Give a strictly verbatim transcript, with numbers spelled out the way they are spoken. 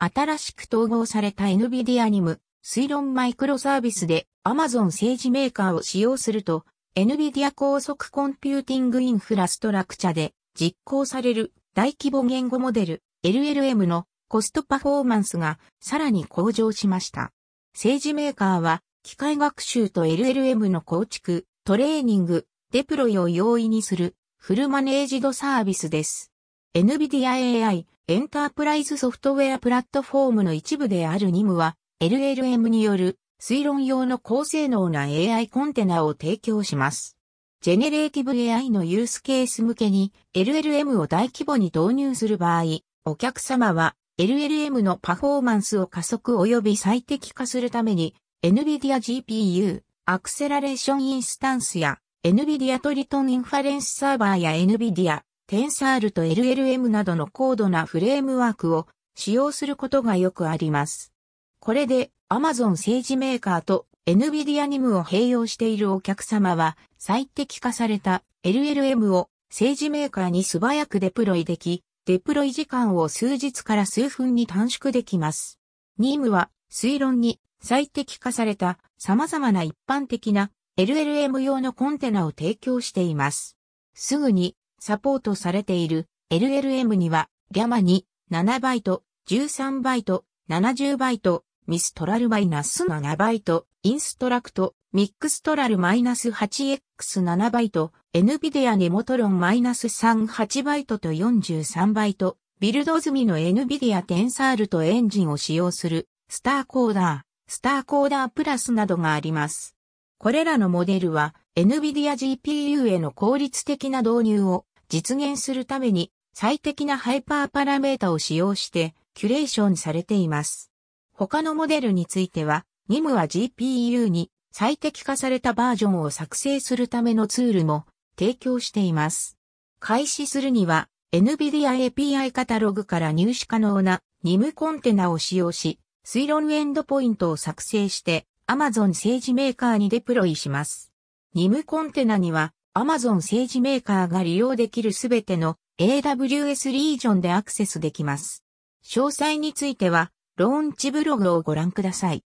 新しく統合された NVIDIA ニム、推論マイクロサービスで Amazon 政治メーカーを使用すると、NVIDIA 高速コンピューティングインフラストラクチャで実行される大規模言語モデル エルエルエム のコストパフォーマンスがさらに向上しました。政治メーカーは機械学習と エルエルエム の構築、トレーニング、デプロイを容易にするフルマネージドサービスです。NVIDIA エーアイ エンタープライズソフトウェアプラットフォームの一部である ニム は エルエルエム による推論用の高性能な エーアイ コンテナを提供します。ジェネレーティブ エーアイ のユースケース向けに エルエルエム を大規模に導入する場合、お客様は エルエルエム のパフォーマンスを加速及び最適化するために NVIDIA ジーピーユー、アクセラレーションインスタンスや NVIDIA トリトンインファレンスサーバーや NVIDIA、テンサールと エルエルエム などの高度なフレームワークを使用することがよくあります。これで Amazon 政治メーカーと NVIDIA ニムを併用しているお客様は最適化された エルエルエム を政治メーカーに素早くデプロイでき、デプロイ時間を数日から数分に短縮できます。ニム は推論に最適化された様々な一般的な エルエルエム 用のコンテナを提供しています。すぐにサポートされている エルエルエム にはギャマにななバイト、じゅうさんバイト、ななじゅうバイト、ミストラル ななバイト、インストラクト、ミックストラル はちエックスななバイト、NVIDIA ネモトロン さんじゅうはちバイトとよんじゅうさんバイト、ビルド済みの NVIDIA テンサールとエンジンを使用するスターコーダー、スターコーダープラスなどがあります。これらのモデルは NVIDIA ジーピーユー への効率的な導入を実現するために最適なハイパーパラメータを使用してキュレーションされています。他のモデルについては、ニム は ジーピーユー に最適化されたバージョンを作成するためのツールも提供しています。開始するには NVIDIA エーピーアイ カタログから入手可能な ニム コンテナを使用し、推論エンドポイントを作成して Amazon 政治メーカーにデプロイします。ニム コンテナには Amazon 政治メーカーが利用できるすべての エーダブリューエス リージョンでアクセスできます。詳細についてはローンチブログをご覧ください。